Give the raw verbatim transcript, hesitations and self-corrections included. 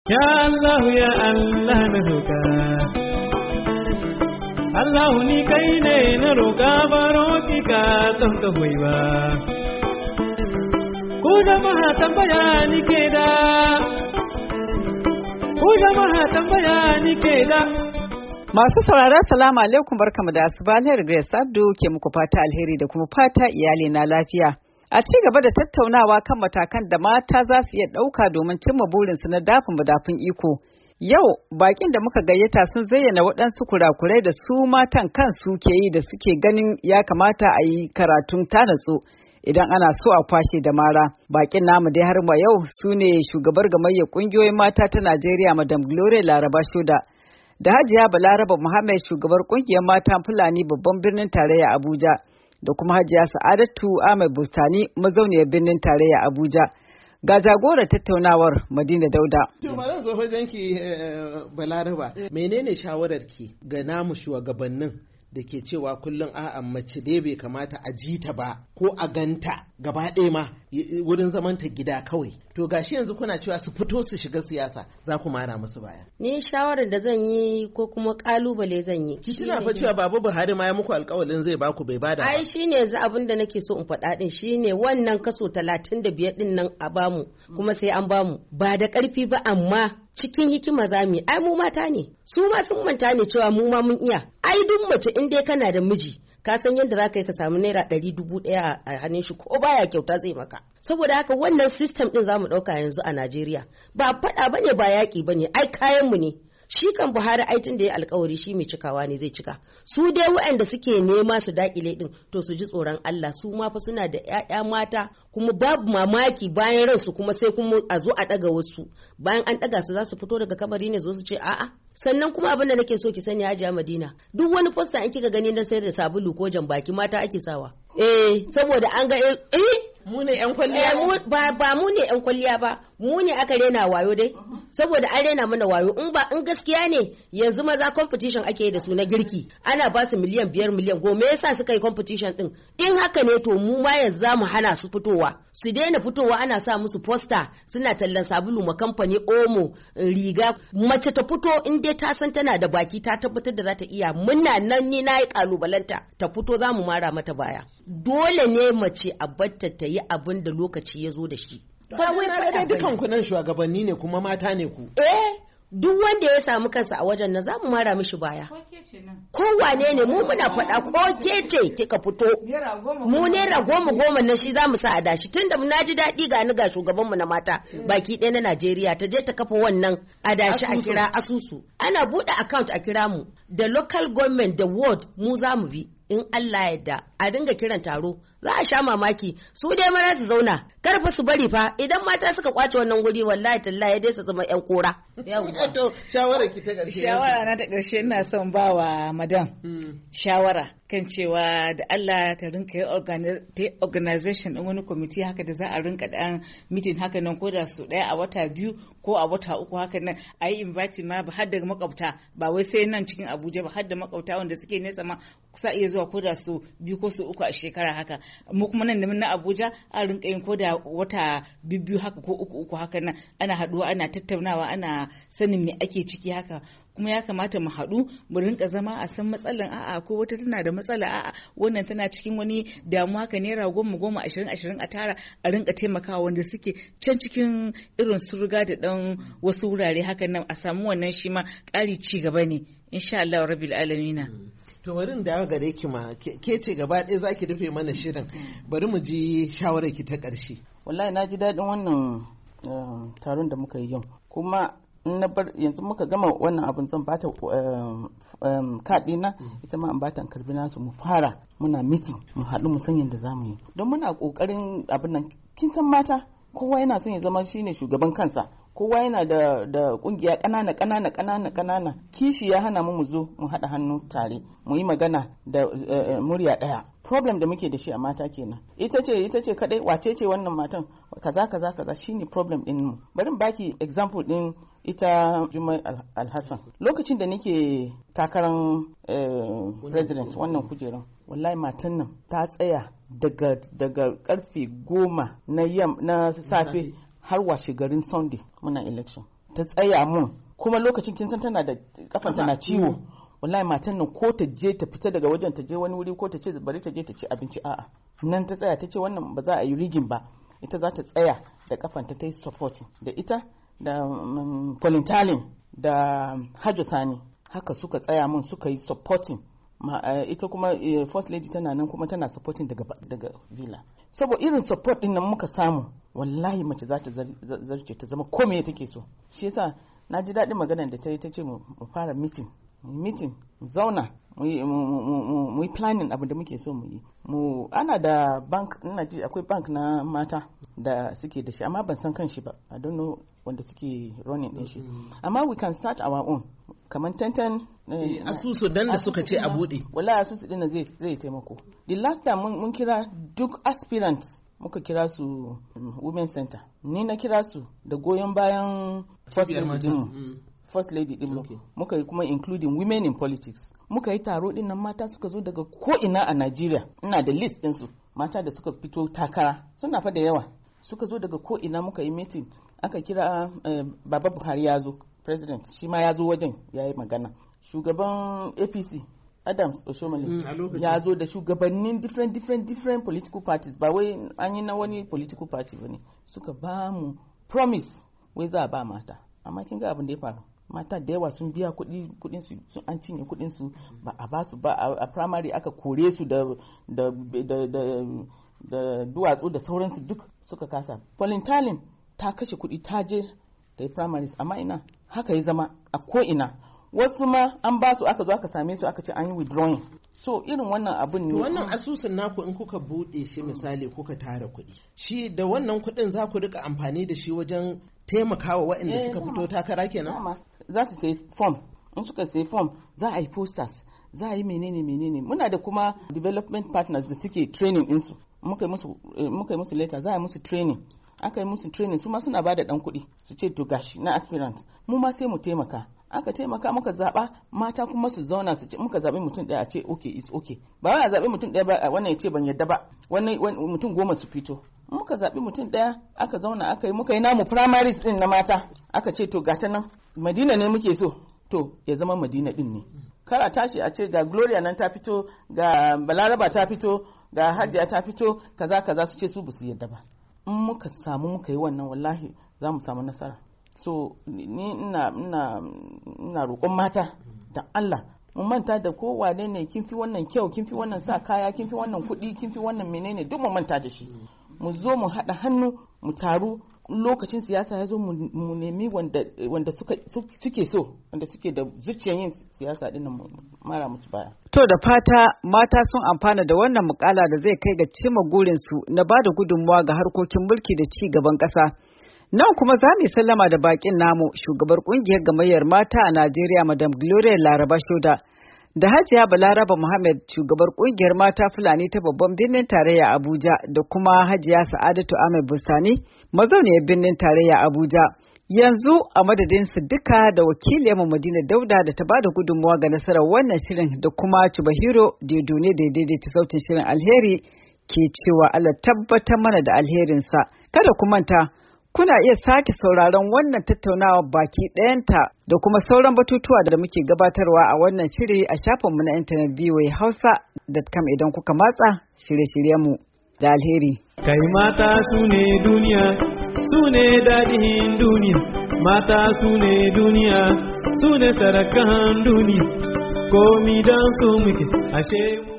Ya Allah ya Allah na roƙa Allah ni kai ne na roƙa baro ki ka don ka hoyi ba ku jama'a tambaya ni ke da ku jama'a tambaya ni ke da Masu saurara salamu alaikum barkamu da asuba alheri Grace Abdu ke muku fata alheri da kuma fata iyali na lafiya. A ci gaba da tattaunawa kan matakan da mata za su iya ɗauka domin cimma burinsu na dafin madafin iko. Yau bakin da muka gayyata sun zayyana waɗansu kurakurai da su matan kansu ke yi da suke ganin ya kamata a yi karatun tanatsu idan ana so a kwashe da mara. Bakin namu dai har ma yau su ne shugabar gamayyar ƙungiyoyin mata ta Najeriya Madam Gloria Laraba Shoda da Hajiya Balaraba Muhammad shugabar ƙungiyar mata Fulani babban birnin tarayya Abuja. Da kuma Hajiya Sa'adatu Ahmed Bustani mazauniyar birnin tarayya Abuja. Ga jagorar tattaunawar Madina Dauda. To malam zo ki Balaraba. Menene shawararki ga namu shugabannin da ke cewa kullum a'a mace dai bai kamata a ji ta ba ko a ganta gaba ɗaya ma wurin zamanta gida kawai. To gashi yanzu kuna cewa su fito su shiga siyasa za ku mara musu baya. Ni shawarar da zan yi ko kuma kalubale zan yi. Kina fa cewa Baba Buhari ma ya muku alƙawarin zai baku bai bada ba. Ai shine yanzu abin da nake so in faɗa din shine wannan kaso talatin da biyar din nan a bamu kuma sai an bamu ba da ƙarfi ba amma cikin hikima za mu yi. Ai mu mata ne su ma sun manta ne cewa mu ma mun iya. Ai duk mace in dai kana da miji ka san yadda za ka yi ka samu naira ɗari dubu ɗaya a hannun shi ko baya kyauta zai maka. Saboda haka wannan system ɗin za mu ɗauka yanzu a Najeriya ba faɗa ba ne ba yaƙi ba ne ai kayanmu ne. Shi kan Buhari aitin da ya alkawari shi mai cikawa ne zai cika. Su dai waɗanda suke nema su dakile din to su ji tsoron Allah su ma fa suna da ƴaƴa mata kuma babu mamaki bayan ransu kuma sai kuma a zo a ɗaga wasu bayan an ɗaga su za su fito daga kabari ne zo su ce a'a. Sannan kuma abin da nake so ki sani Hajiya Madina duk wani posta in kika gani na sayar da sabulu ko jan baki mata ake sawa. Eh saboda an ga eh mu ne yan kwalliya ba ba mu ne yan kwalliya ba mu ne aka rena wayo dai saboda an rena mana wayo in ba in gaskiya ne yanzu maza competition ake yi da su na girki ana ba su miliyan biyar miliyan goma me yasa suka yi competition din in haka ne to mu ma yanzu za mu hana su fitowa su daina fitowa ana sa musu poster suna tallan sabulu ma kamfani omo riga mace ta fito in dai ta san tana da baki ta tabbatar da za ta iya muna nan ni na yi kalubalanta ta fito za mu mara mata baya dole ne mace a batta ta yi abin da lokaci ya zo da shi. Ba wai faɗa dukan ku nan shugabanni ne kuma mata ne ku. Eh duk wanda ya samu kansa a wajen nan za mu mara mishi baya. Ko wane ne mu muna faɗa ko ke ce kika fito. Mu naira goma goma na shi za mu sa a dashi tunda na ji daɗi ga ni ga shugabanmu na mata baki ɗaya na Najeriya ta je ta kafa wannan adashi a kira asusu. Ana buɗe account a kira mu da local government da ward mu za mu bi. In Allah yadda a dinga kiran taro za a sha mamaki su dai mara su zauna karfa su bari fa idan mata suka kwace wannan guri wallahi tallahi dai su zama yan kora. To shawara ki ta ƙarshe. Shawara na ta ƙarshe ina son ba wa madam shawara kan cewa da Allah ta rinka yi organization din wani committee haka da za a rinka dan meeting haka nan ko da su ɗaya a wata biyu ko a wata uku haka nan a yi invite ma har da makwabta ba wai sai nan cikin Abuja ba har da makwabta wanda suke nesa ma kusa iya zuwa ko da su biyu ko su uku a shekara haka mu kuma nan da na Abuja a rinka yin ko da wata biyu haka ko uku uku haka nan ana haduwa ana tattaunawa ana sanin me ake ciki haka kuma ya kamata mu haɗu mu rinka zama a san matsalan a'a ko wata tana da matsala a'a wannan tana cikin wani damuwa ka naira goma goma ashirin ashirin a tara a rinka taimakawa wanda suke can cikin irin su riga da dan wasu wurare hakan nan a samu wannan shi ma ƙari ci gaba ne insha Allah rabbil alamina. To bari da gare ki ma ke ce gaba ɗaya zaki rufe mana shirin bari mu ji shawarar ki ta ƙarshe. Wallahi na ji daɗin wannan taron da muka yi yau kuma na bar yanzu muka gama wannan abin zan bata kaɗi na ita ma an bata an karbi nasu mu fara muna meeting mu haɗu mu san yadda zamu yi don muna ƙoƙarin abin nan kin san mata kowa yana son ya zama shine shugaban kansa kowa yana da da kungiya ƙanana ƙanana ƙanana ƙanana kishi ya hana mu mu zo mu haɗa hannu tare mu yi magana da murya ɗaya problem da muke da shi a mata kenan ita ce ita ce kadai wace ce wannan matan kaza kaza kaza shine problem din mu bari in baki example din ita Jummai Alhassan lokacin da nake takarar president wannan kujeran wallahi matan nan ta tsaya daga daga karfe goma na yam na safe har washe garin Sunday muna election ta tsaya mun kuma lokacin kin san tana da kafan tana ciwo wallahi matan nan ko ta je ta fita daga wajen ta je wani wuri ko ta ce bari ta je ta ci abinci a'a nan ta tsaya ta ce wannan ba za a yi rigin ba ita za ta tsaya da kafanta ta yi supporting da ita da um, Pauline da Hajjo Sani haka suka tsaya mun suka yi supporting ma, uh, ita kuma uh, first lady tana nan kuma tana supporting daga daga villa saboda irin support din nan muka samu wallahi mace za ta zarce ta zama komai take so shi yasa na ji daɗin maganar da ta yi ta ce mu fara meeting meeting mu zauna mu yi planning abin da muke so mu yi mu ana da bank ina ji akwai bank na mata da suke da shi amma ban san kan shi ba I don't know wanda suke running din shi amma we can start our own kamar tantan asusu dan da suka ce a bude wallahi asusu din zai zai taimako the last time mun kira duk aspirants muka kira su women center ni na kira su da goyon bayan first lady din first lady din okay. muka yi kuma including women in politics muka yi taro din nan mata suka zo daga ko ina a Najeriya ina da list din su mata da suka fito takara suna fa da yawa suka zo daga ko ina muka yi meeting aka kira uh, Baba Buhari ya zo president shi ma ya zo wajen ya yi magana shugaban A P C Adams Oshomole mm, ya zo da shugabannin different different different political parties ba wai an yi na wani political party bane suka ba mu promise wai za a ba mata amma kin ga abin da ya faru mata da yawa sun biya kuɗi kuɗin su sun an cinye kuɗin su ba a ba su ba a primary aka kore su da da da da da duwatsu da sauransu duk suka kasa Pauline Talin ta kashe kuɗi ta je da primaries amma ina haka ya zama a ko ina wasu ma an ba su aka zo aka same su aka ce an yi withdrawing so irin wannan abin ne wannan asusun naku in kuka bude shi misali kuka tara kuɗi shi da wannan kuɗin za ku rika amfani da shi wajen taimakawa waɗanda eh, suka fito takara kenan za su sai form in suka sai form za a yi posters za a yi menene menene muna da kuma development partners da suke training ɗinsu muka yi musu muka yi musu letter za a yi musu training aka yi musu training su ma suna ba da ɗan kuɗi su ce to gashi na aspirant mu ma sai mu taimaka aka taimaka muka zaɓa mata kuma su zauna su ce muka zaɓi mutum ɗaya a ce okay is okay ba wai a zaɓi mutum ɗaya ba wannan ya ce ban yadda ba wannan mutum goma su fito muka zaɓi mutum ɗaya aka zauna aka yi muka yi namu primaries ɗin na mata aka ce to gata nan Madina ne muke so to ya zama Madina ɗin ne kara tashi a ce ga Gloria nan ta fito ga Balaraba ta fito ga Hajiya ta fito kaza kaza su ce su basu yadda ba in muka samu muka yi wannan wallahi za mu samu nasara so ni ina ina ina roƙon mata da Allah mu manta da ko wane ne kin fi wannan kyau kin fi wannan sa kaya kin fi wannan kuɗi kin fi wannan menene duk mu manta da shi mu zo mu haɗa hannu mu taru lokacin siyasa ya zo mu nemi wanda wanda suka suke so wanda suke da zuciyar yin siyasa din mu mara musu baya to da fata mata sun amfana da wannan mukala da zai kai ga cimma gurin su na bada gudunmawa ga harkokin mulki da ci gaban ƙasa. Nan kuma za mu sallama da bakin namu shugabar kungiyar gamayyar mata a Najeriya Madam Gloria Laraba Shoda da Hajiya Balaraba Muhammad shugabar kungiyar mata Fulani ta babban birnin tarayya Abuja da kuma Hajiya Sa'adatu Ahmed Bustani mazauniyar birnin tarayya Abuja. Yanzu a madadin su duka da wakiliyarmu Madina Dauda da ta bada gudunmawa ga nasarar wannan shirin da kuma Chubahiro Dedone da daidaita sautin shirin alheri ke cewa Allah tabbatar mana da alherinsa. Kada ku manta kuna iya sake sauraron wannan tattaunawa baki ɗayanta da kuma sauran batutuwa da muke gabatarwa a wannan shiri a shafinmu na intanet v o a hausa dot com idan kuka matsa shirye-shiryenmu da alheri. Kai mata su ne duniya, su ne daɗin duniya, mata su ne duniya, su ne sarakan duniya, komi don su muke ashe